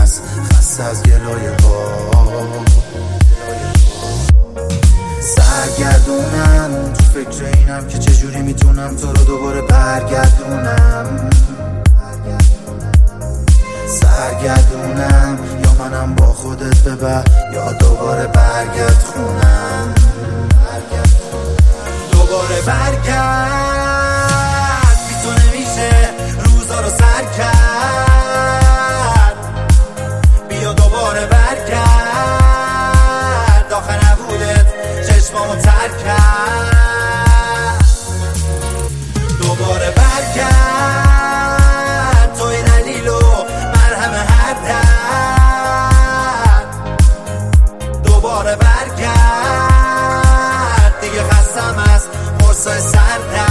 هست، خسته از گلایه ها. سرگردونم تو فکر اینم که چجوری میتونم تو رو دوباره برگردونم. سرگردونم یا منم با خودت ببر یا دوباره برگرد خونم. دوباره برگرد، بی تو نمیشه روزا رو سر کرد. بیا دوباره برگرد، آخه نبودت چشمامو تر کرد. دوباره برگرد، توی دلیل و مرهم هر درد. دوباره برگرد، دیگه خستم از قرصای سردرد.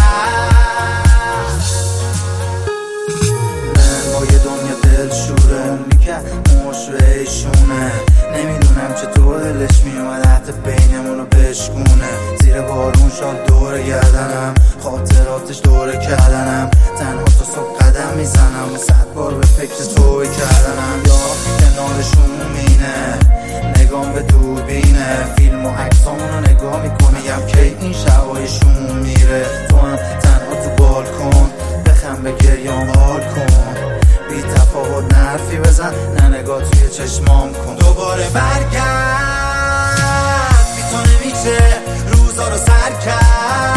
من با یه دنیا دلشوره، اونی که مشوه ایشونه. نمیدونم چطور دلش میومد حتی بینمونو بشکونه. زیر بارون شال دوره گردنم، خاطراتش دوره کردنم. تنها تا صبح قدم میزنم و 100 بار به فکر توی کردنم. یا کنارشون مینه، نگام به دوربینه، فیلم و عکسامونو نگاه میکنه. یم که این شبایشون میره، تو هم تنها تو بالکن، بخم به گریام حال کن. بی تفاوت نرفی بزن، نه نگاه توی چشمام کن. دوباره برگرد، بی تو نمیشه روزا رو سر کرد.